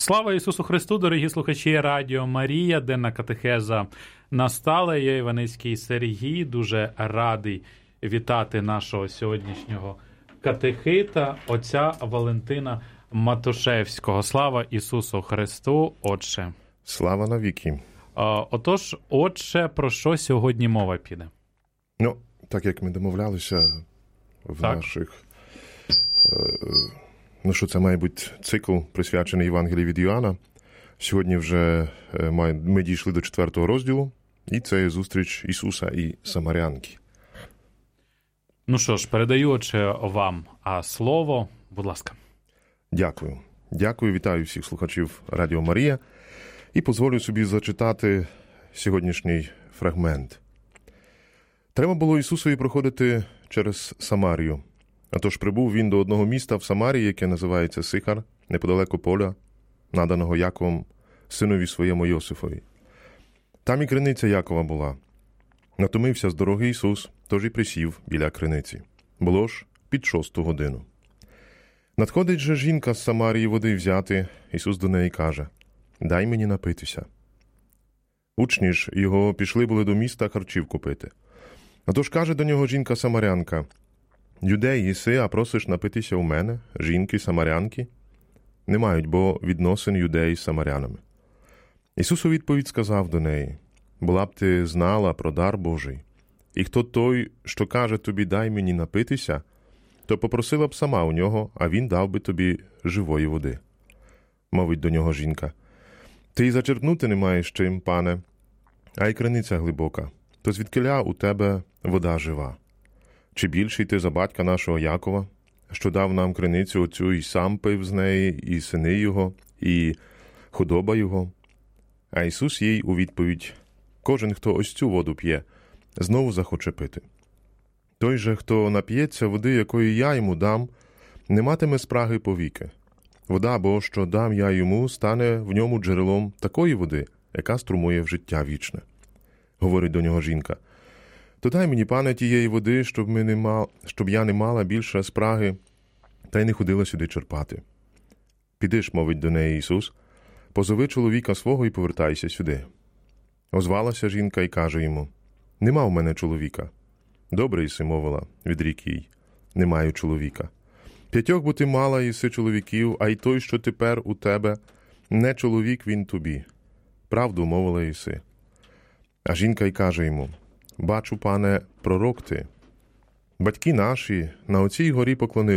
Слава Ісусу Христу, дорогі слухачі Радіо Марія, денна катехеза настала. Я Іваницький Сергій, дуже радий вітати нашого сьогоднішнього катехита, отця Валентина Матушевського. Слава Ісусу Христу, Отче! Слава навіки! Отож, Отче, про що сьогодні мова піде? Ну, так як ми домовлялися в наших... що це має бути цикл, присвячений Євангелії від Йоанна. Сьогодні вже ми дійшли до 4-го розділу, і це є зустріч Ісуса і Самарянки. Ну що ж, передаю, Отче, вам слово. Будь ласка. Дякую. Дякую, вітаю всіх слухачів Радіо Марія. І дозволю собі зачитати сьогоднішній фрагмент. Треба було Ісусові проходити через Самарію. Отож прибув він до одного міста в Самарії, яке називається Сихар, неподалеку поля, наданого Яковом синові своєму Йосифові. Там і криниця Якова була. Натомився з дороги Ісус, тож і присів біля криниці. Було ж під 6-ту годину. Надходить же жінка з Самарії води взяти, Ісус до неї каже: «Дай мені напитися». Учні ж його пішли були до міста харчів купити. Отож каже до нього жінка-самарянка: «Юдей єси, а просиш напитися у мене, жінки-самарянки?» Не мають, бо відносин юдеї з самарянами. Ісус у відповідь сказав до неї: «Була б ти знала про дар Божий, і хто той, що каже тобі, дай мені напитися, то попросила б сама у нього, а він дав би тобі живої води». Мовить до нього жінка: «Ти й зачерпнути не маєш чим, пане, а й криниця глибока, то звідкиля у тебе вода жива? Чи більший ти за батька нашого Якова, що дав нам криницю оцю, і сам пив з неї, і сини його, і худоба його?» А Ісус їй у відповідь: «Кожен, хто ось цю воду п'є, знову захоче пити. Той же, хто нап'ється води, якої я йому дам, не матиме спраги повіки. Вода, бо що дам я йому, стане в ньому джерелом такої води, яка струмує в життя вічне». Говорить до нього жінка: «То дай мені, пане, тієї води, щоб я не мала більше спраги, та й не ходила сюди черпати». «Підиш, – мовить до неї Ісус, – позови чоловіка свого і повертайся сюди». Озвалася жінка і каже йому: «Нема у мене чоловіка». «Добре єси, – мовила, – відрік їй, – не маю чоловіка. 5 бо ти мала єси чоловіків, а й той, що тепер у тебе, не чоловік він тобі. Правду мовила єси». А жінка й каже йому: «Бачу, пане, пророк ти. Батьки наші на оцій горі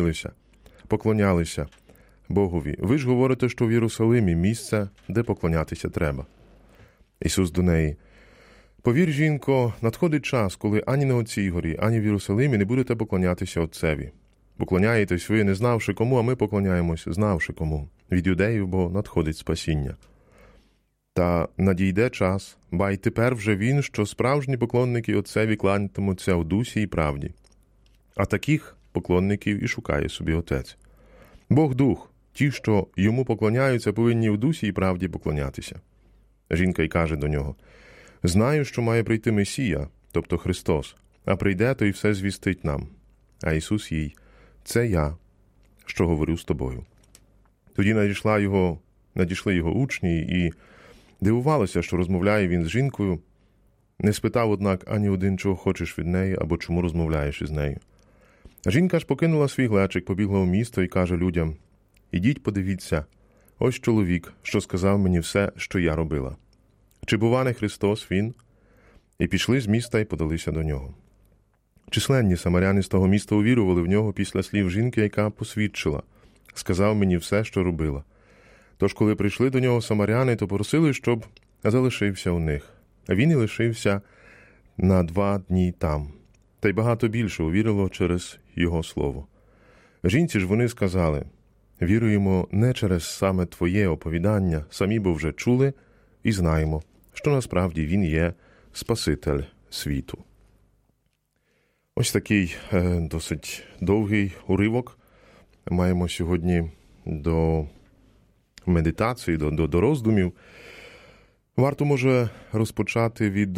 поклонялися Богові. Ви ж говорите, що в Єрусалимі місце, де поклонятися треба». Ісус до неї: «Повір, жінко, надходить час, коли ані на оцій горі, ані в Єрусалимі не будете поклонятися Отцеві. Поклоняєтесь ви, не знавши кому, а ми поклоняємось, знавши кому. Від юдеїв, бо надходить спасіння. Та надійде час, ба й тепер вже він, що справжні поклонники Отцеві кланятимуться в дусі і правді. А таких поклонників і шукає собі Отець. Бог дух, ті, що йому поклоняються, повинні в дусі і правді поклонятися». Жінка й каже до нього: «Знаю, що має прийти Месія, тобто Христос, а прийде, то й все звістить нам». А Ісус їй: «Це я, що говорю з тобою». Тоді надійшли його учні і дивувалися, що розмовляє він з жінкою. Не спитав, однак, ані один, чого хочеш від неї, або чому розмовляєш із нею. А жінка ж покинула свій глечик, побігла в місто і каже людям: «Ідіть, подивіться, ось чоловік, що сказав мені все, що я робила. Чи бува не Христос він?» І пішли з міста і подалися до нього. Численні самаряни з того міста увірували в нього після слів жінки, яка посвідчила: «Сказав мені все, що робила». Тож, коли прийшли до нього самаряни, то просили, щоб залишився у них. А він і лишився на 2 дні там. Та й багато більше увірило через його слово. Жінці ж вони сказали: «Віруємо не через саме твоє оповідання, самі бо вже чули і знаємо, що насправді він є Спаситель світу». Ось такий досить довгий уривок маємо сьогодні до медитації, до роздумів. Варто, може, розпочати від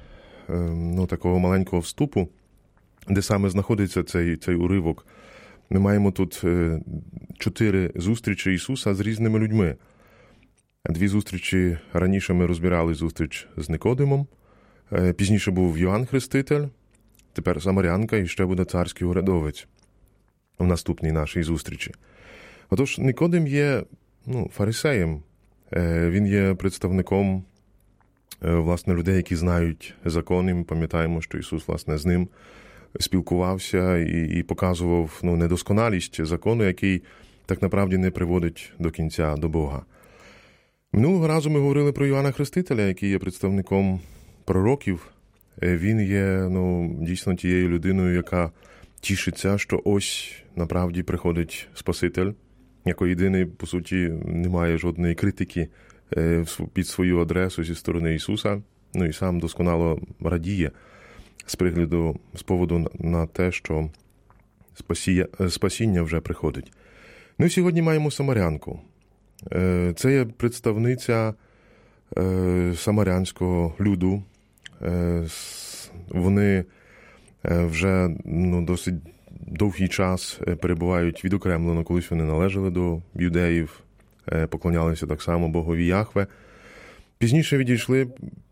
такого маленького вступу, де саме знаходиться цей уривок. Ми маємо тут 4 зустрічі Ісуса з різними людьми. Дві зустрічі раніше ми розбирали зустріч з Никодимом, пізніше був Йоанн Хреститель, тепер Самарянка і ще буде царський урядовець в наступній нашій зустрічі. Отож, Никодим є фарисеєм, він є представником власне, людей, які знають закон, і ми пам'ятаємо, що Ісус, власне, з ним спілкувався і показував недосконалість закону, який так направді не приводить до кінця до Бога. Минулого разу ми говорили про Йоанна Хрестителя, який є представником пророків. Він є дійсно тією людиною, яка тішиться, що ось направді приходить Спаситель, як єдиний, по суті, немає жодної критики під свою адресу зі сторони Ісуса, і сам досконало радіє з поводу на те, що спасіння вже приходить. І сьогодні маємо Самарянку. Це є представниця самарянського люду. Вони вже досить довгий час перебувають відокремлено, колись вони належали до юдеїв, поклонялися так само Богові Яхве. Пізніше відійшли,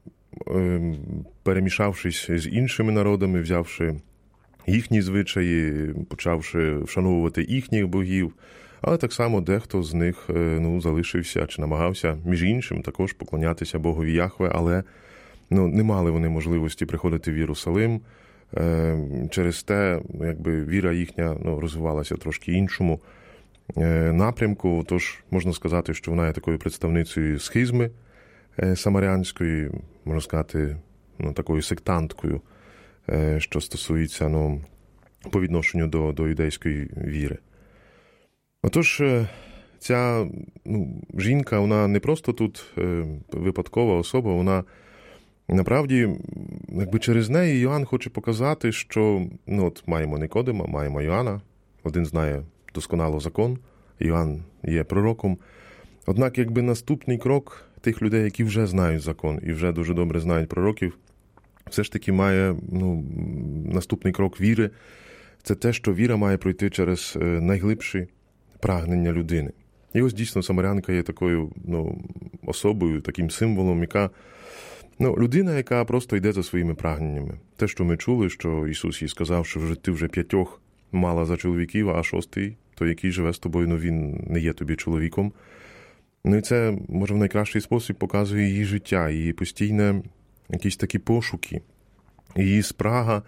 перемішавшись з іншими народами, взявши їхні звичаї, почавши вшановувати їхніх богів, але так само дехто з них залишився чи намагався, між іншим, також поклонятися Богові Яхве, але не мали вони можливості приходити в Єрусалим. Через те, віра їхня розвивалася трошки іншому напрямку, тож можна сказати, що вона є такою представницею схизми самарянської, можна сказати, такою сектанткою, що стосується по відношенню до юдейської віри. Отож, ця жінка, вона не просто тут випадкова особа, вона направді, через неї Йоанн хоче показати, що маємо Никодима, маємо Йоанна, один знає досконало закон, Йоанн є пророком. Однак, наступний крок тих людей, які вже знають закон і вже дуже добре знають пророків, все ж таки має наступний крок віри. Це те, що віра має пройти через найглибші прагнення людини. І ось дійсно Самарянка є такою особою, таким символом, яка людина, яка просто йде за своїми прагненнями. Те, що ми чули, що Ісус їй сказав, що ти вже 5 мала за чоловіків, а 6, той, який живе з тобою, він не є тобі чоловіком. І це, може, в найкращий спосіб показує її життя, її постійне якісь такі пошуки, її спрага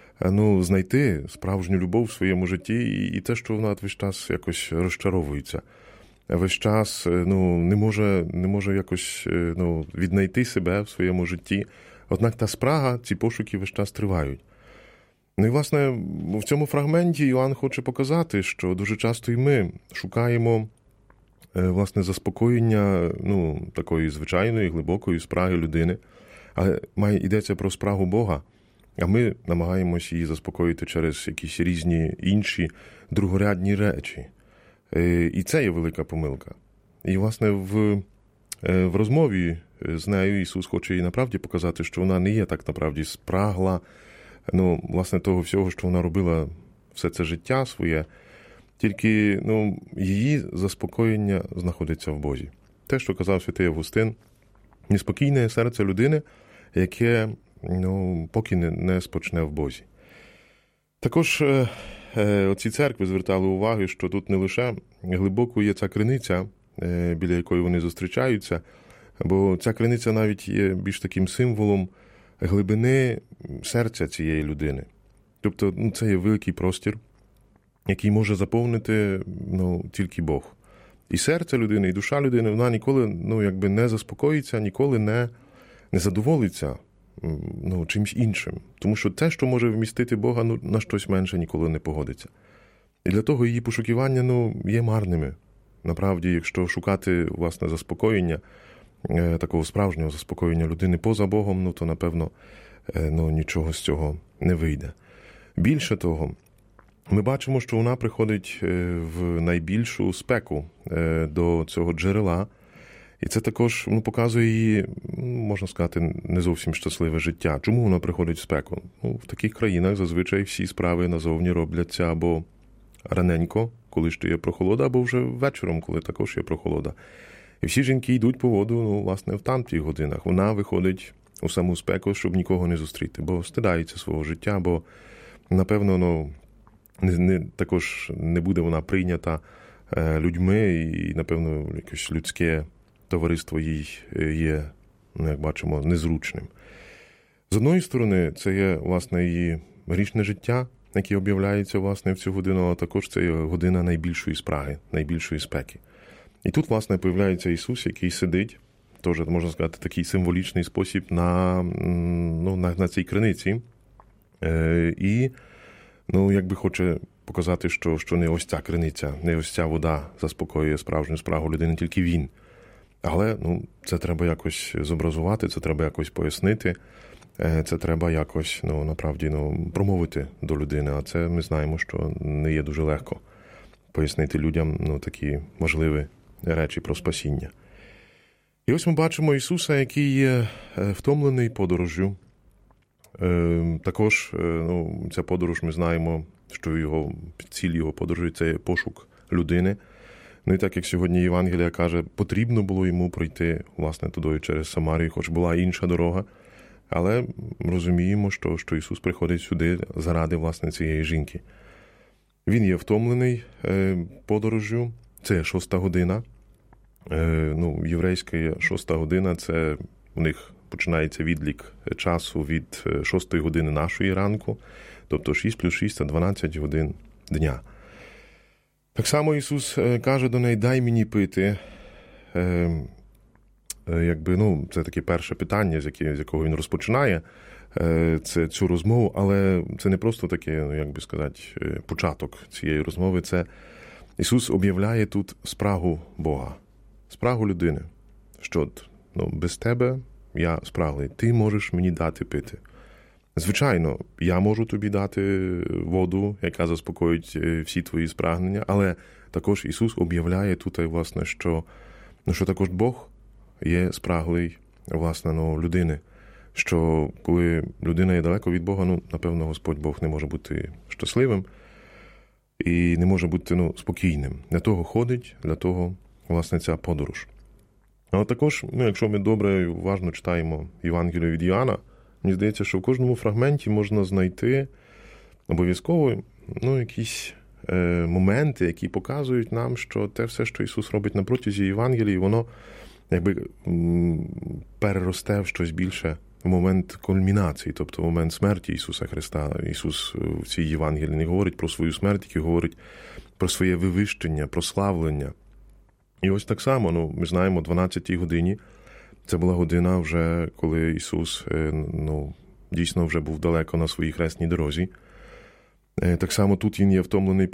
знайти справжню любов в своєму житті і те, що вона весь час якось розчаровується. Весь час не може якось віднайти себе в своєму житті. Однак та спрага, ці пошуки весь час тривають. І, власне, в цьому фрагменті Йоанн хоче показати, що дуже часто і ми шукаємо, власне, заспокоєння такої звичайної, глибокої спраги людини, але йдеться про спрагу Бога, а ми намагаємося її заспокоїти через якісь різні інші другорядні речі. І це є велика помилка. І, власне, в розмові з нею Ісус хоче їй направді показати, що вона не є так направді спрагла, власне, того всього, що вона робила все це життя своє, тільки її заспокоєння знаходиться в Бозі. Те, що казав святий Августин, неспокійне серце людини, яке поки не спочне в Бозі. Також оці церкви звертали увагу, що тут не лише глибоко є ця криниця, біля якої вони зустрічаються, бо ця криниця навіть є більш таким символом глибини серця цієї людини. Тобто це є великий простір, який може заповнити тільки Бог. І серце людини, і душа людини, вона ніколи не заспокоїться, ніколи не задоволиться чимось іншим. Тому що те, що може вмістити Бога, на щось менше ніколи не погодиться. І для того її пошукування є марними. Направді, якщо шукати, власне, заспокоєння, такого справжнього заспокоєння людини поза Богом, то, напевно, нічого з цього не вийде. Більше того, ми бачимо, що вона приходить в найбільшу спеку до цього джерела, і це також показує її, можна сказати, не зовсім щасливе життя. Чому вона приходить в спеку? В таких країнах зазвичай всі справи назовні робляться або раненько, коли ще є прохолода, або вже вечором, коли також є прохолода. І всі жінки йдуть по воду, власне, в тамтих годинах. Вона виходить у саму спеку, щоб нікого не зустріти, бо стидається свого життя, бо, напевно, також не буде вона прийнята людьми, і, напевно, якесь людське товариство їй є, як бачимо, незручним. З одної сторони, це є, власне, її грішне життя, яке об'являється, власне, в цю годину, а також це є година найбільшої спраги, найбільшої спеки. І тут, власне, появляється Ісус, який сидить, теж, можна сказати, такий символічний спосіб на цій криниці. І, якби хоче показати, що не ось ця криниця, не ось ця вода заспокоює справжню спрагу людини, тільки Він. Але, це треба якось зобразувати, це треба якось пояснити, це треба якось, направді, промовити до людини, а це ми знаємо, що не є дуже легко пояснити людям, такі важливі речі про спасіння. І ось ми бачимо Ісуса, який є втомлений подорожжю. Також, ця подорож, ми знаємо, що ціль його подорожі – це пошук людини. І так, як сьогодні Євангелія каже, потрібно було йому пройти, власне, туди через Самарію, хоч була інша дорога. Але розуміємо, що Ісус приходить сюди заради, власне, цієї жінки. Він є втомлений подорожжю. Це 6-та година. Єврейська 6-та година – це у них починається відлік часу від 6-ї години нашої ранку, тобто 6 плюс 6 – це 12 годин дня. Так само Ісус каже до неї: «Дай мені пити». Це таке перше питання, з якого він розпочинає цю розмову, але це не просто таке, початок цієї розмови. Це Ісус об'являє тут спрагу Бога, спрагу людини, що без тебе я спраглий, ти можеш мені дати пити. Звичайно, я можу тобі дати воду, яка заспокоїть всі твої спрагнення, але також Ісус об'являє тут, власне, що також Бог є спраглий, власне, людини, що коли людина є далеко від Бога, напевно, Господь Бог не може бути щасливим і не може бути спокійним. Для того ходить, для того, власне, ця подорож. Але також, якщо ми добре і уважно читаємо Євангелію від Іоанна, мені здається, що в кожному фрагменті можна знайти обов'язково якісь моменти, які показують нам, що те все, що Ісус робить на протязі Євангелії, воно переросте в щось більше в момент кульмінації, тобто в момент смерті Ісуса Христа. Ісус в цій Євангелії не говорить про свою смерть, тільки говорить про своє вивищення, прославлення. І ось так само, ми знаємо, 12-й годині, це була година вже, коли Ісус, дійсно вже був далеко на своїй хресній дорозі. Так само тут він є втомлений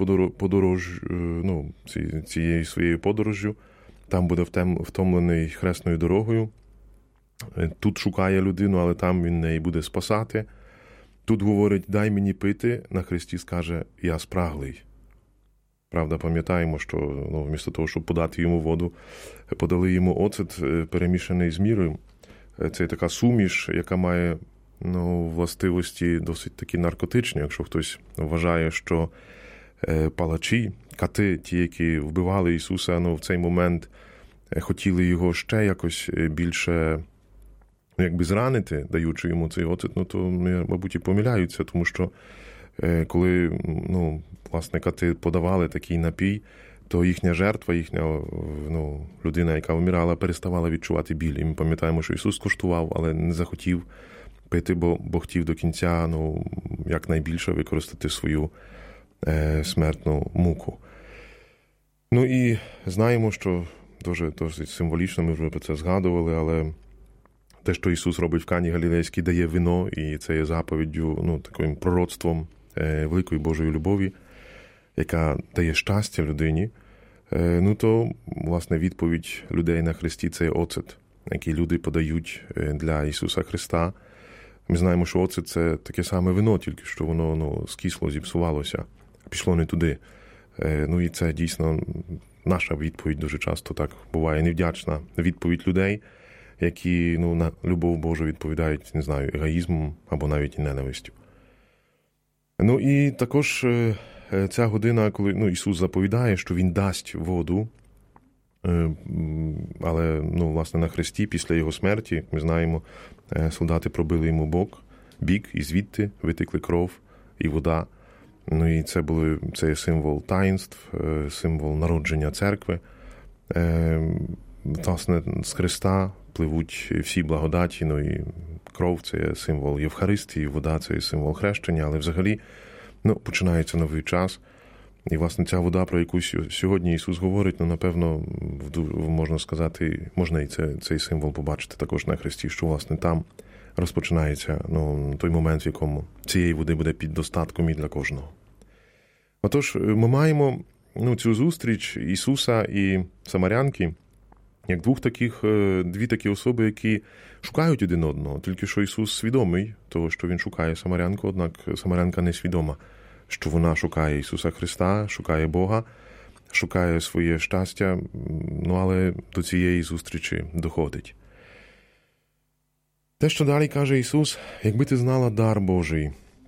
цією своєю подорожжю, там буде втомлений хресною дорогою. Тут шукає людину, але там він неї буде спасати. Тут говорить: «Дай мені пити», на хресті скаже: «Я спраглий». Правда, пам'ятаємо, що вмісто того, щоб подати йому воду, подали йому оцет, перемішаний з мірою. Це така суміш, яка має властивості досить такі наркотичні. Якщо хтось вважає, що палачі, кати, ті, які вбивали Ісуса, в цей момент хотіли його ще якось більше зранити, даючи йому цей оцет, то, мабуть, і помиляються, тому що коли, власне, кати подавали такий напій, то їхня жертва, їхня людина, яка вмирала, переставала відчувати біль. І ми пам'ятаємо, що Ісус скуштував, але не захотів пити, бо хотів до кінця якнайбільше використати свою смертну муку. І знаємо, що досить символічно, ми вже про це згадували, але те, що Ісус робить в Кані Галілейській, дає вино, і це є заповіддю, таким пророцтвом великої Божої любові, яка дає щастя людині, то, власне, відповідь людей на хресті – це оцет, який люди подають для Ісуса Христа. Ми знаємо, що оцет – це таке саме вино, тільки що воно скисло, зіпсувалося, пішло не туди. І це дійсно наша відповідь дуже часто так буває невдячна відповідь людей, які на любов Божу відповідають, не знаю, егоїзмом або навіть і ненавистю. І також ця година, коли Ісус заповідає, що Він дасть воду, Але, власне, на хресті, після його смерті, як ми знаємо, солдати пробили йому бік, і звідти витекли кров і вода. І це є символ таїнств, символ народження церкви. Власне, з Христа пливуть всі благодаті, і кров – це є символ Євхаристії, вода – це є символ хрещення, але взагалі починається новий час. І, власне, ця вода, про яку сьогодні Ісус говорить, напевно, можна сказати, можна і цей символ побачити також на хресті, що, власне, там розпочинається той момент, в якому цієї води буде під достатком і для кожного. Отож, ми маємо цю зустріч Ісуса і Самарянки, як дві такі особи, які шукають один одного. Тільки що Ісус свідомий того, що Він шукає Самарянку, однак Самарянка не свідома, що вона шукає Ісуса Христа, шукає Бога, шукає своє щастя, але до цієї зустрічі доходить. Те, що далі каже Ісус, якби ти знала дар Божий,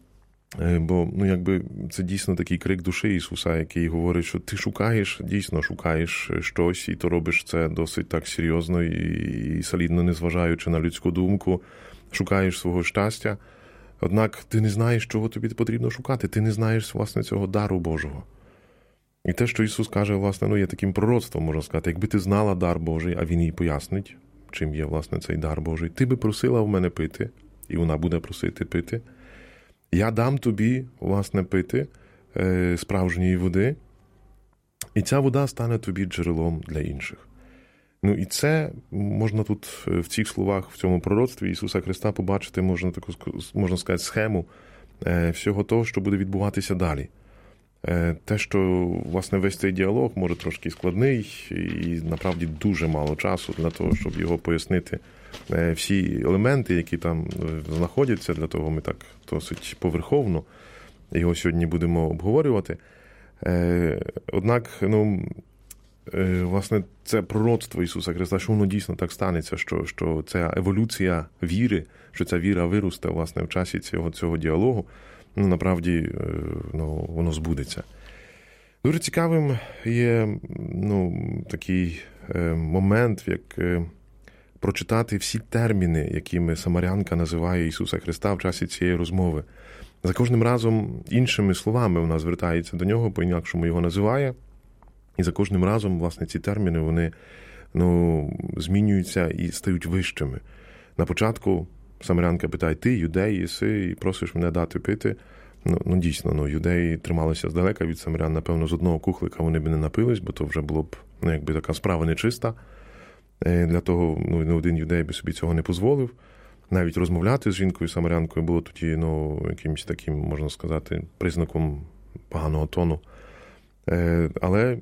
бо це дійсно такий крик душі Ісуса, який говорить, що ти дійсно шукаєш щось, і то робиш це досить так серйозно і солідно, незважаючи на людську думку, шукаєш свого щастя, однак ти не знаєш, чого тобі потрібно шукати, ти не знаєш, власне, цього дару Божого. І те, що Ісус каже, власне, є таким пророцтвом, можна сказати, якби ти знала дар Божий, а Він їй пояснить, чим є, власне, цей дар Божий, ти би просила в мене пити, і вона буде просити пити. Я дам тобі, власне, пити справжньої води, і ця вода стане тобі джерелом для інших. І це можна тут в цих словах, в цьому пророцтві Ісуса Христа побачити, можна сказати, схему всього того, що буде відбуватися далі. Те, що, власне, весь цей діалог, може, трошки складний, і, направді, дуже мало часу для того, щоб його пояснити. Всі елементи, які там знаходяться, для того ми так досить поверховно його сьогодні будемо обговорювати. Однак, власне, це пророцтво Ісуса Христа, що воно дійсно так станеться, що ця еволюція віри, що ця віра виросте, власне, в часі цього діалогу, направді, воно збудеться. Дуже цікавим є, такий момент, як прочитати всі терміни, якими Самарянка називає Ісуса Христа в часі цієї розмови. За кожним разом іншими словами вона звертається до нього, по-інакшому його називає. І за кожним разом, власне, ці терміни, вони змінюються і стають вищими. На початку Самарянка питає: ти, юдей, єси, і просиш мене дати пити. Дійсно, юдеї трималися здалека від самарян. Напевно, з одного кухлика вони б не напились, бо то вже було б, така справа нечиста. Для того, не один юдей би собі цього не дозволив. Навіть розмовляти з жінкою-самарянкою було тоді, якимось таким, можна сказати, признаком поганого тону. Але,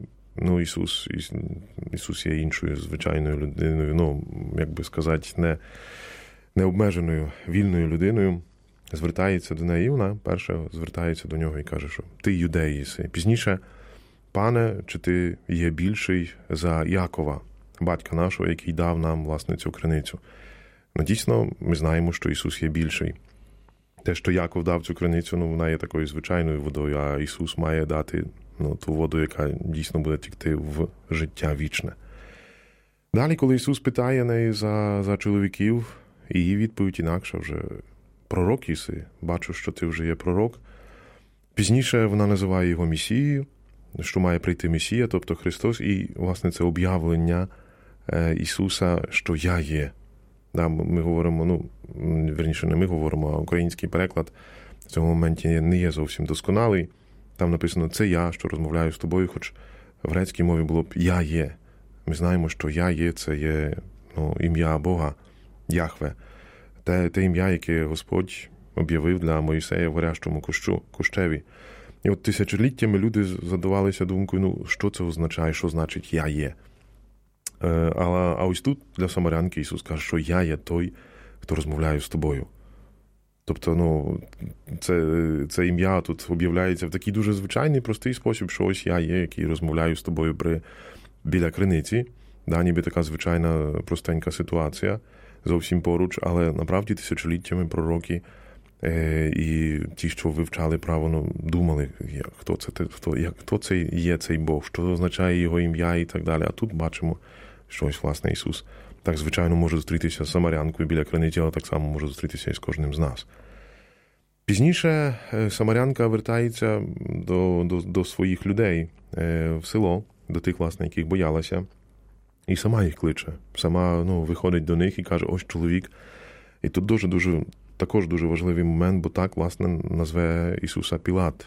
Ісус є іншою звичайною людиною, як би сказати, необмеженою, вільною людиною. Звертається до неї, і вона перша звертається до нього і каже, що ти юдей єси. Пізніше: пане, чи ти є більший за Якова, батька нашого, який дав нам, власне, цю криницю? Дійсно, ми знаємо, що Ісус є більший. Те, що Яков дав цю криницю, вона є такою звичайною водою, а Ісус має дати ту воду, яка дійсно буде текти в життя вічне. Далі, коли Ісус питає неї за чоловіків, її відповідь інакша вже: пророк єси, бачу, що ти вже є пророк. Пізніше вона називає його Месією, що має прийти Месія, тобто Христос, і, власне, це об'явлення Ісуса, що я є. Ми говоримо, верніше не ми говоримо, а український переклад в цьому моменті не є зовсім досконалий. Там написано: це я, що розмовляю з тобою, хоч в грецькій мові було б я є. Ми знаємо, що я є, це є ім'я Бога, Яхве. Те ім'я, яке Господь об'явив для Мойсея в горящому кущеві. І от тисячоліттями люди задавалися думкою, що це означає, що значить я є. А ось тут для самарянки Ісус каже, що я є той, хто розмовляє з тобою. Тобто, це ім'я тут об'являється в такий дуже звичайний, простий спосіб, що ось я є, який розмовляю з тобою біля криниці. Ніби така звичайна, простенька ситуація, зовсім поруч, але направді тисячоліттями пророки І ті, що вивчали право, думали, хто це є цей Бог, що означає його ім'я і так далі. А тут бачимо, що ось, власне, Ісус так, звичайно, може зустрітися з самарянкою біля криниці, але так само може зустрітися і з кожним з нас. Пізніше самарянка вертається до своїх людей в село, до тих, власне, яких боялася, і сама їх кличе. Сама виходить до них і каже, ось чоловік. І тут також дуже важливий момент, бо так, власне, назве Ісуса Пілат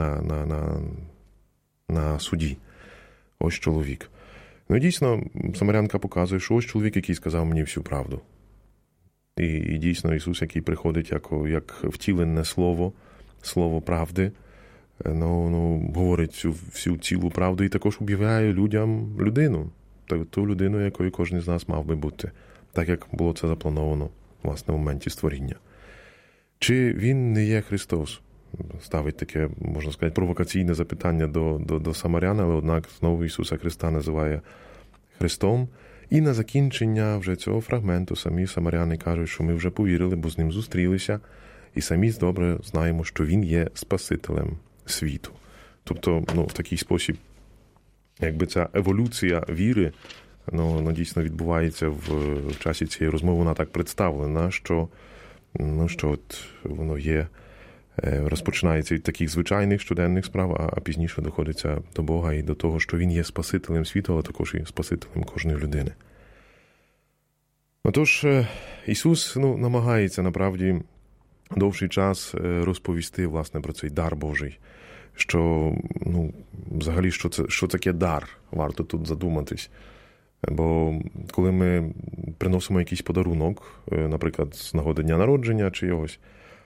на суді. Ось чоловік. Ну, і дійсно, самарянка показує, що ось чоловік, який сказав мені всю правду. І дійсно, Ісус, який приходить як втілене слово правди, говорить всю цілу правду і також об'являє людям людину. Ту людину, якою кожен з нас мав би бути. Так, як було це заплановано, власне, в моменті створіння. Чи він не є Христос? Ставить таке, можна сказати, провокаційне запитання до самарян, але однак знову Ісуса Христа називає Христом. І на закінчення вже цього фрагменту самі самаряни кажуть, що ми вже повірили, бо з ним зустрілися, і самі добре знаємо, що він є Спасителем світу. Тобто, в такий спосіб, якби ця еволюція віри, дійсно відбувається в часі цієї розмови, вона так представлена, що от воно є, розпочинається від таких звичайних щоденних справ, а пізніше доходиться до Бога і до того, що він є Спасителем світу, але також і Спасителем кожної людини. Отож, Ісус намагається, направді, довший час розповісти, власне, про цей дар Божий. Що, взагалі, що таке дар? Варто тут задуматись. Бо коли ми приносимо якийсь подарунок, наприклад, з нагоди дня народження чи йогось,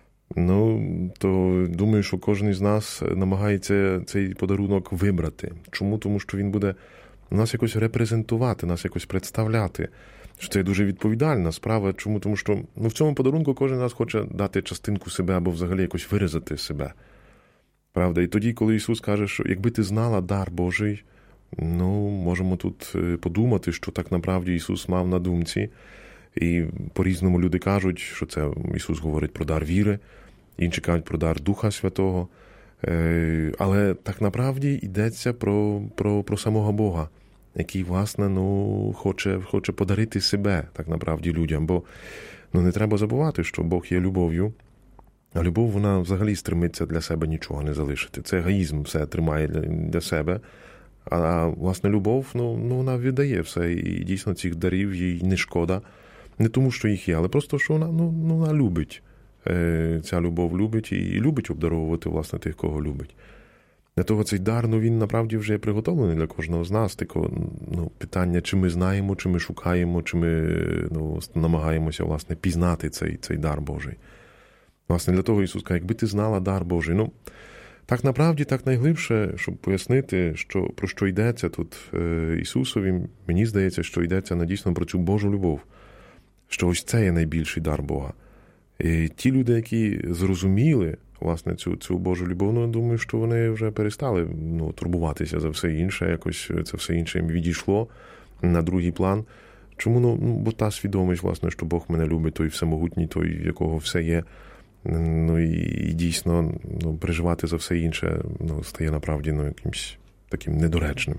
то думаю, що кожен із нас намагається цей подарунок вибрати. Чому? Тому що він буде нас якось репрезентувати, нас якось представляти. Що це дуже відповідальна справа. Чому? Тому що в цьому подарунку кожен з нас хоче дати частинку себе або взагалі якось виразити себе. Правда? І тоді, коли Ісус каже, що якби ти знала дар Божий, можемо тут подумати, що так направді Ісус мав на думці. І по-різному люди кажуть, що це Ісус говорить про дар віри, інші кажуть про дар Духа Святого. Але так направді йдеться про самого Бога, який, власне, хоче подарити себе, так направді, людям. Бо не треба забувати, що Бог є любов'ю, а любов, вона взагалі стремиться для себе нічого не залишити. Це егоїзм все тримає для себе. А власне, любов, вона віддає все. І дійсно цих дарів їй не шкода. Не тому, що їх є, але просто, що вона любить. Ця любов любить і любить обдаровувати, власне, тих, кого любить. Для того цей дар, він направді вже приготовлений для кожного з нас. Питання, чи ми знаємо, чи ми шукаємо, чи ми намагаємося, власне, пізнати цей дар Божий. Власне, для того Ісус каже, якби ти знала дар Божий. Так направді, так найглибше, щоб пояснити, про що йдеться тут Ісусові, мені здається, що йдеться дійсно про цю Божу любов. Що ось це є найбільший дар Бога. І ті люди, які зрозуміли, власне, цю Божу любов, я думаю, що вони вже перестали турбуватися за все інше, якось це все інше їм відійшло на другий план. Чому? Бо та свідомість, власне, що Бог мене любить, той всемогутній, той, в якого все є. І дійсно переживати за все інше стає направді якимось таким недоречним.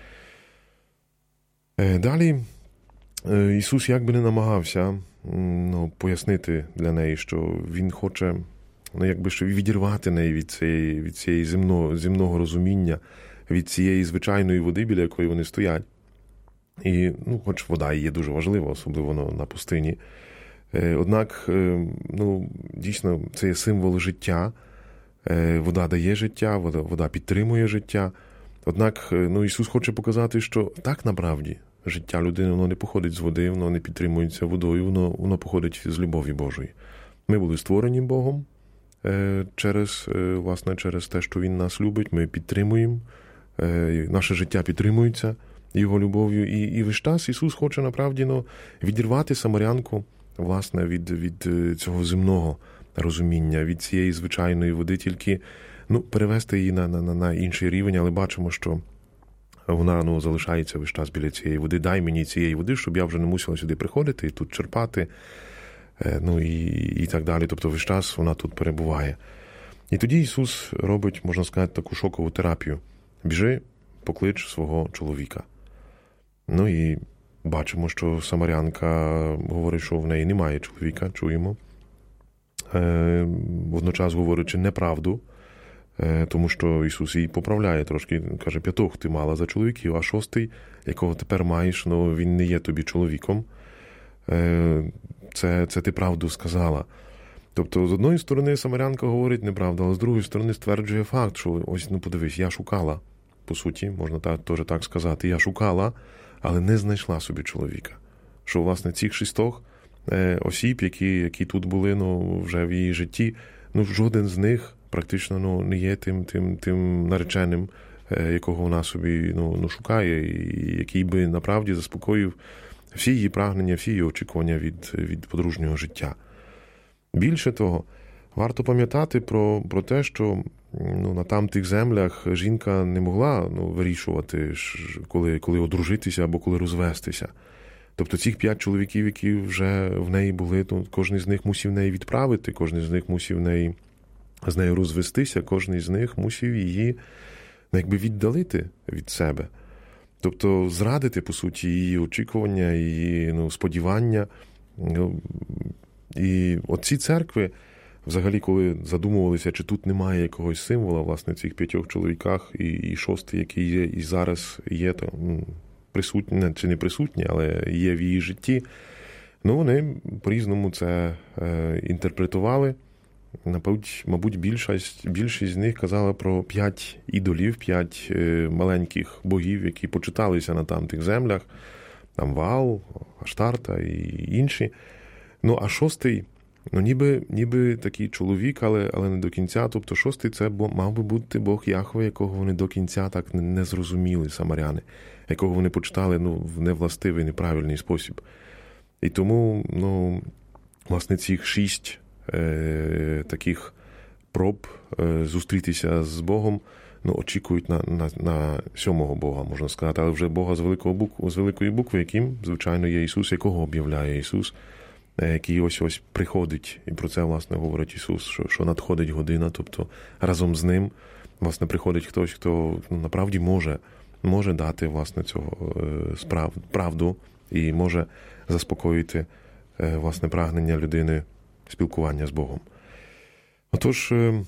Далі Ісус як би не намагався пояснити для неї, що Він хоче щоб відірвати неї від цієї земного розуміння, від цієї звичайної води, біля якої вони стоять. І, хоч вода є дуже важлива, особливо на пустині. Однак, дійсно, це є символ життя. Вода дає життя, вода підтримує життя. Однак, Ісус хоче показати, що так направді життя людини, воно не походить з води, воно не підтримується водою, воно походить з любові Божої. Ми були створені Богом через те, що Він нас любить, ми підтримуємо, наше життя підтримується Його любов'ю. І весь час Ісус хоче направді відірвати самарянку, власне, від цього земного розуміння, від цієї звичайної води, тільки перевести її на інший рівень, але бачимо, що вона залишається весь час біля цієї води. Дай мені цієї води, щоб я вже не мусила сюди приходити і тут черпати. ну і так далі. Тобто весь час вона тут перебуває. І тоді Ісус робить, можна сказати, таку шокову терапію. Біжи, поклич свого чоловіка. Ну і бачимо, що самарянка говорить, що в неї немає чоловіка, чуємо. Водночас говорячи неправду, тому що Ісус її поправляє трошки, каже, 5 ти мала за чоловіків, а 6, якого тепер маєш, ну він не є тобі чоловіком. Це ти правду сказала. Тобто, з одної сторони, самарянка говорить неправду, але з другої сторони стверджує факт, що ось, ну подивись, я шукала, по суті, можна теж так сказати, я шукала, але не знайшла собі чоловіка. Що, власне, цих 6 осіб, які тут були, ну, вже в її житті, ну, жоден з них практично, ну, не є тим нареченим, якого вона собі, ну, шукає, і який би, направді, заспокоїв всі її прагнення, всі її очікування від подружнього життя. Більше того, варто пам'ятати про те, що, ну, на тамтих землях жінка не могла, ну, вирішувати, коли одружитися або коли розвестися. Тобто цих 5 чоловіків, які вже в неї були, то кожен з них мусив неї відправити, кожен з них мусив з нею розвестися, кожен з них мусив її, ну, якби віддалити від себе. Тобто зрадити, по суті, її очікування, її, ну, сподівання. І оці церкви, взагалі, коли задумувалися, чи тут немає якогось символа, власне, в цих 5 чоловіках, і 6, який є, і зараз є, то присутні, чи не присутні, але є в її житті, ну, вони по-різному це інтерпретували. Мабуть, більшість з них казала про 5 ідолів, 5 маленьких богів, які почиталися на тамтих землях, там Ваал, Аштарта і інші. Ну, а 6, ну, ніби такий чоловік, але не до кінця. Тобто 6 це мав би бути Бог Яхве, якого вони до кінця так не зрозуміли, самаряни, якого вони почитали, ну, в невластивий, неправильний спосіб. І тому, ну, власне, цих 6 таких проб зустрітися з Богом, ну, очікують на 7-го Бога, можна сказати, але вже Бога з великої букви, яким, звичайно, є Ісус, якого об'являє Ісус, який ось приходить, і про це, власне, говорить Ісус, що надходить година, тобто разом з ним, власне, приходить хтось, хто, ну, направді може дати, власне, цього правду і може заспокоїти, власне, прагнення людини спілкування з Богом. Отож,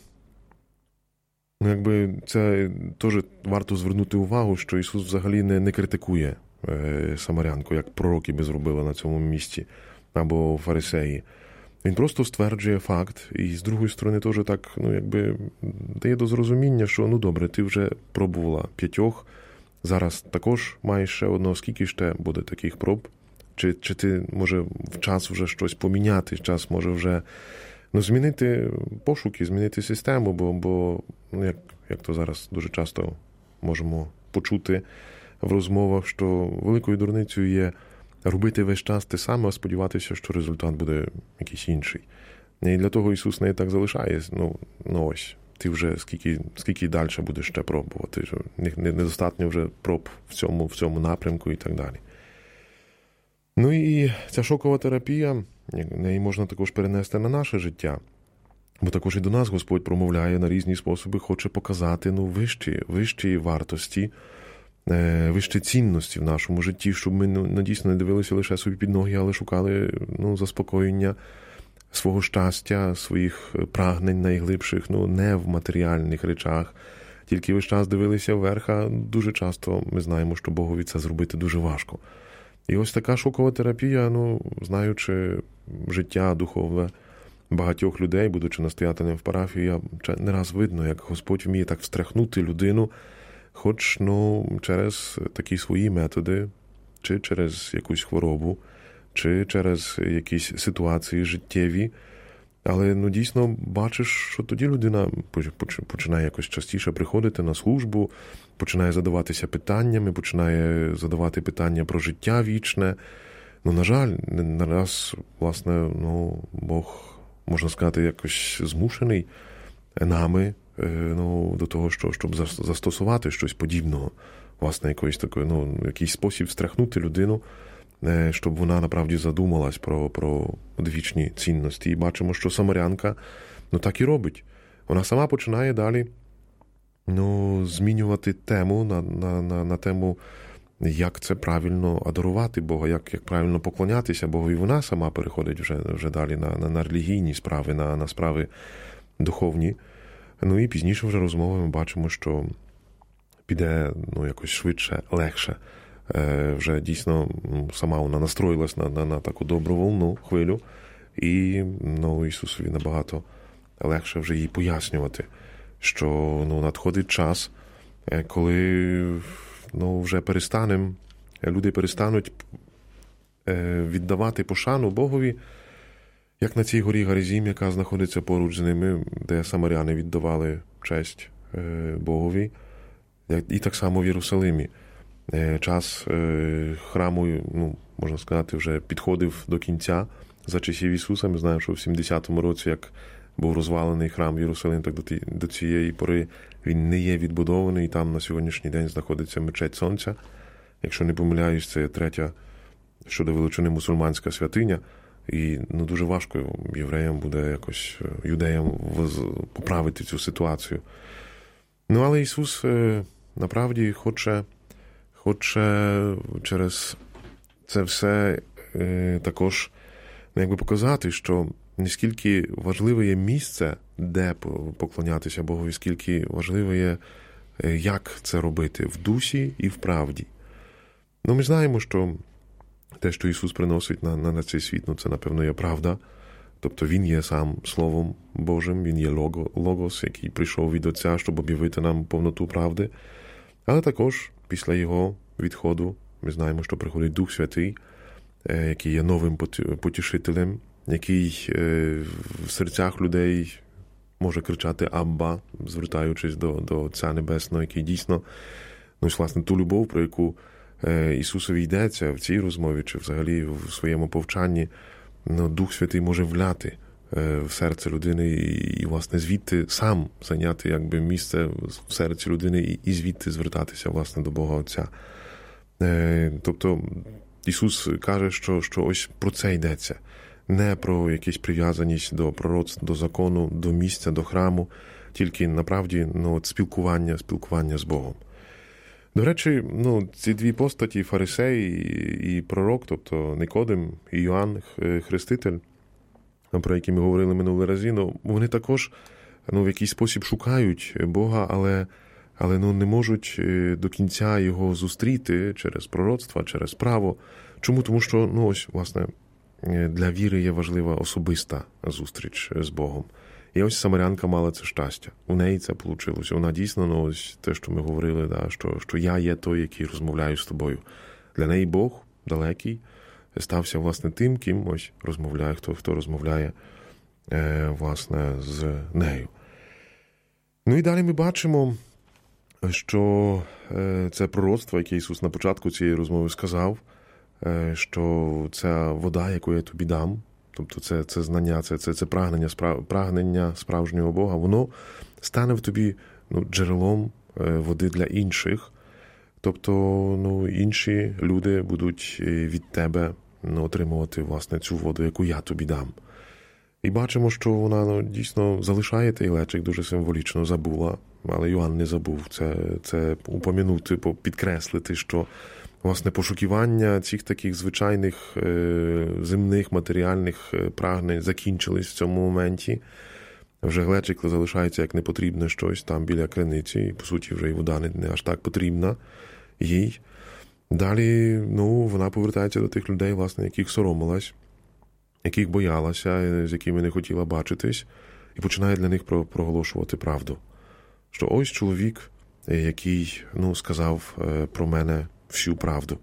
ну, якби це теж варто звернути увагу, що Ісус взагалі не критикує самарянку, як пророки би зробили на цьому місці, або фарисеї. Він просто стверджує факт, і з другої сторони теж так, ну, якби дає до зрозуміння, що, ну, добре, ти вже пробувала 5, зараз також маєш ще 1, скільки ще буде таких проб? Чи ти, може, в час вже щось поміняти, час може вже, ну, змінити пошуки, змінити систему, бо ну, як то зараз дуже часто можемо почути в розмовах, що великою дурницею є робити весь час те саме, а сподіватися, що результат буде якийсь інший. І для того Ісус не так залишає, ну ось, ти вже скільки далі будеш ще пробувати, недостатньо вже проб в цьому напрямку і так далі. Ну і ця шокова терапія, неї можна також перенести на наше життя. Бо також і до нас Господь промовляє на різні способи, хоче показати, ну, вищі вартості, вищі цінності в нашому житті, щоб ми, ну, дійсно не дивилися лише собі під ноги, але шукали, ну, заспокоєння свого щастя, своїх прагнень найглибших, ну, не в матеріальних речах. Тільки весь час дивилися вверх, а дуже часто ми знаємо, що Богові це зробити дуже важко. І ось така шокова терапія, ну, знаючи життя духовне багатьох людей, будучи настоятелем в парафії, не раз видно, як Господь вміє так встряхнути людину, хоч, ну, через такі свої методи, чи через якусь хворобу, чи через якісь ситуації життєві. Але, ну, дійсно бачиш, що тоді людина починає якось частіше приходити на службу, починає задаватися питаннями, починає задавати питання про життя вічне. Ну, на жаль, не раз, власне, ну, Бог, можна сказати, якось змушений нами, ну, до того, щоб застосувати щось подібного, власне, якийсь спосіб встряхнути людину щоб вона направді задумалась про одвічні цінності. І бачимо, що самарянка так і робить. Вона сама починає далі змінювати тему на тему, як це правильно адорувати Бога, як правильно поклонятися Богу. І вона сама переходить вже далі на релігійні справи, на справи духовні. І пізніше вже розмови ми бачимо, що піде якось швидше, легше. Вже дійсно сама вона настроїлась на таку добру волну, хвилю. І Ісусові набагато легше вже їй пояснювати, що надходить час, коли вже люди перестануть віддавати пошану Богові, як на цій горі Гаризім, яка знаходиться поруч з ними, де самаряни віддавали честь Богові, і так само в Єрусалимі. Час храму, можна сказати, вже підходив до кінця за часів Ісуса. Ми знаємо, що в 70-му році, як був розвалений храм в Єрусалимі, так до цієї пори він не є відбудований. Там на сьогоднішній день знаходиться мечеть Сонця. Якщо не помиляюсь, це третя щодо величини мусульманська святиня. І дуже важко євреям буде якось, юдеям поправити цю ситуацію. Але Ісус направді хоче через це все також показати, що не скільки важливе є місце, де поклонятися Богові, скільки важливе є, як це робити в дусі і в правді. Ми знаємо, що те, що Ісус приносить на цей світ, це, напевно, є правда. Тобто Він є сам Словом Божим, Він є Логос, який прийшов від Отця, щоб об'явити нам повноту правди. Але також після Його відходу ми знаємо, що приходить Дух Святий, який є новим потішителем, який в серцях людей може кричати «Абба», звертаючись до Отця Небесного, який дійсно, власне, ту любов, про яку Ісусові йдеться в цій розмові, чи взагалі в своєму повчанні, Дух Святий може вляти в серце людини і, власне, звідти сам зайняти місце в серці людини і звідти звертатися, власне, до Бога Отця. Тобто Ісус каже, що ось про це йдеться. Не про якусь прив'язаність до пророцтв, до закону, до місця, до храму, тільки, направді, спілкування з Богом. До речі, ці дві постаті, фарисей і пророк, тобто Никодим і Йоанн Хреститель, про які ми говорили минулий разі, вони також в якийсь спосіб шукають Бога, але не можуть до кінця його зустріти через пророцтва, через право. Чому? Тому що, ось, власне, для віри є важлива особиста зустріч з Богом. І ось самарянка мала це щастя. У неї це вийшло. Вона дійсно, ось те, що ми говорили, що я є той, який розмовляю з тобою. Для неї Бог далекий стався, власне, тим, ким ось розмовляє, хто розмовляє, власне, з нею. І далі ми бачимо, що це пророцтво, яке Ісус на початку цієї розмови сказав, що ця вода, яку я тобі дам, тобто це знання, це прагнення справжнього Бога, воно стане в тобі джерелом води для інших. Тобто інші люди будуть від тебе отримувати, власне, цю воду, яку я тобі дам. І бачимо, що вона дійсно залишає той глечик, дуже символічно забула, але Йоанн не забув це упомянути, підкреслити, що, власне, пошукування цих таких звичайних земних, матеріальних прагнень закінчились в цьому моменті. Вже глечик залишається як непотрібне щось там біля криниці, і, по суті, вже і вода не аж так потрібна їй. Далі, вона повертається до тих людей, власне, яких соромилась, яких боялася, з якими не хотіла бачитись, і починає для них проголошувати правду. Що ось чоловік, який, сказав про мене всю правду.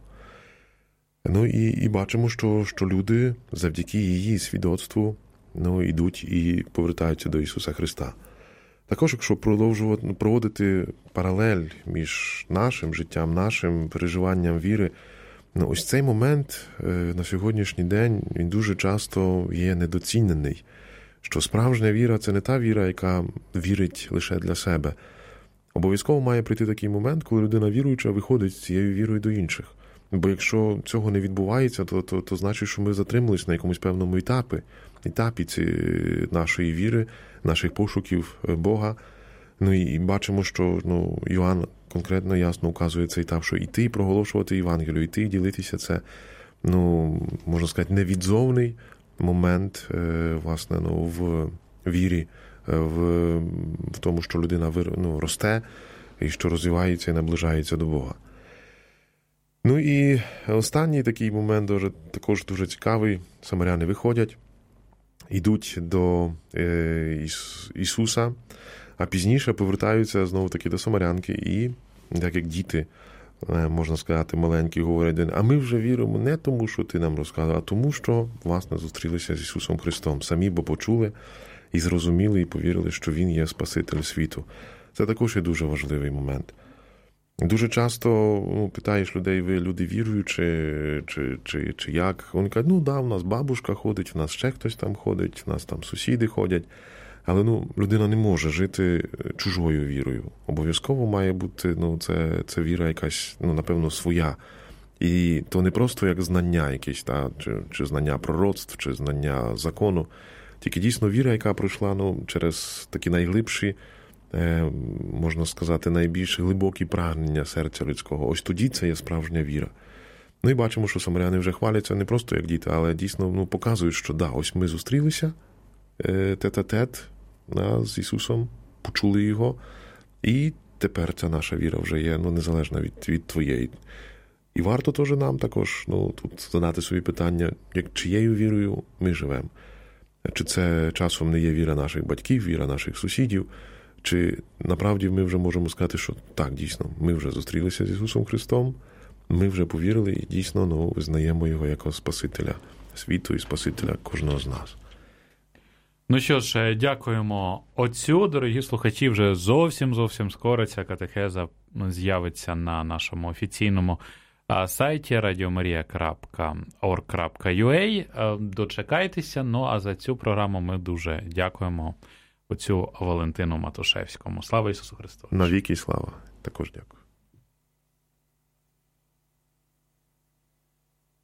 І бачимо, що люди завдяки її свідоцтву йдуть і повертаються до Ісуса Христа. Також, якщо проводити паралель між нашим життям, нашим переживанням віри, ось цей момент на сьогоднішній день, він дуже часто є недоцінений. Що справжня віра – це не та віра, яка вірить лише для себе. Обов'язково має прийти такий момент, коли людина віруюча виходить з цією вірою до інших. Бо якщо цього не відбувається, то значить, що ми затримались на якомусь певному етапі нашої віри, наших пошуків Бога. Ну і бачимо, що Йоанн конкретно ясно указує цей етап, що йти і проголошувати Євангелію, йти і ділитися, це, можна сказати, невідзовний момент, власне, в вірі, в тому, що людина росте і що розвивається і наближається до Бога. Ну і останній такий момент також дуже цікавий. Самаряни виходять, йдуть до Ісуса, а пізніше повертаються знову-таки до Самарянки і, так як діти, можна сказати, маленькі, говорять, а ми вже віримо не тому, що ти нам розказав, а тому, що, власне, зустрілися з Ісусом Христом. Самі бо почули і зрозуміли, і повірили, що Він є Спаситель світу. Це також є дуже важливий момент. Дуже часто питаєш людей, ви люди віруючі, чи як? Вони кажуть, у нас бабушка ходить, в нас ще хтось там ходить, в нас там сусіди ходять. Але людина не може жити чужою вірою. Обов'язково має бути це віра якась, напевно, своя. І то не просто як знання якесь, чи знання пророцтв, чи знання закону. Тільки дійсно віра, яка пройшла через такі найглибші, можна сказати, найбільш глибокі прагнення серця людського. Ось тоді це є справжня віра. Ну і бачимо, що самаряни вже хваляться не просто як діти, але дійсно показують, що ось ми зустрілися тет-а-тет з Ісусом, почули Його, і тепер ця наша віра вже є незалежна від твоєї. І варто теж нам також тут задати собі питання, чиєю вірою ми живемо. Чи це часом не є віра наших батьків, віра наших сусідів, чи направді ми вже можемо сказати, що так, дійсно, ми вже зустрілися з Ісусом Христом, ми вже повірили і дійсно визнаємо Його як Спасителя світу і Спасителя кожного з нас. Ну що ж, дякуємо отцю. Дорогі слухачі, вже зовсім скоро ця катехеза з'явиться на нашому офіційному сайті radiomaria.org.ua. Дочекайтеся, а за цю програму ми дуже дякуємо отцю Валентину Матушевському. Слава Ісусу Христу! Навіки слава. Також дякую.